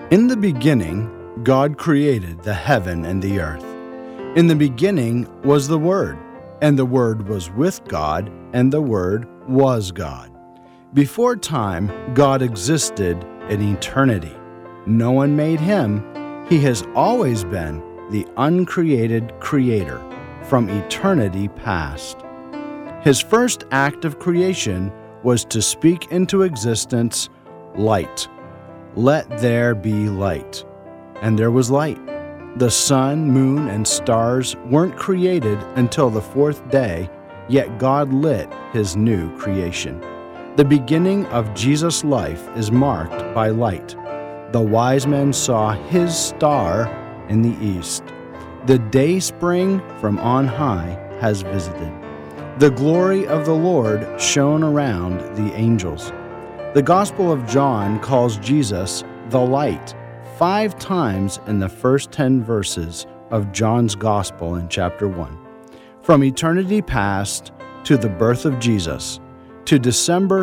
In the beginning, God created the heaven and the earth. In the beginning was the Word, and the Word was with God, and the Word was God. Before time, God existed in eternity. No one made him. He has always been the uncreated creator from eternity past. His first act of creation was to speak into existence light. Let there be light. And there was light. The sun, moon, and stars weren't created until the fourth day, yet God lit his new creation. The beginning of Jesus' life is marked by light. The wise men saw his star in the east. The day spring from on high has visited. The glory of the Lord shone around the angels. The Gospel of John calls Jesus the light 5 times in the first 10 verses of John's Gospel in chapter 1. From eternity past to the birth of Jesus, to December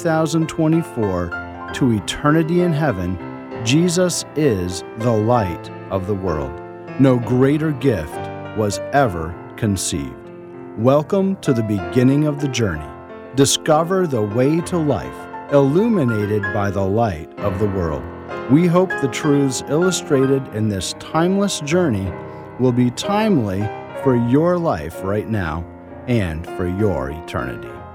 2024, to eternity in heaven, Jesus is the light of the world. No greater gift was ever conceived. Welcome to the beginning of the journey. Discover the way to life, illuminated by the light of the world. We hope the truths illustrated in this timeless journey will be timely for your life right now and for your eternity.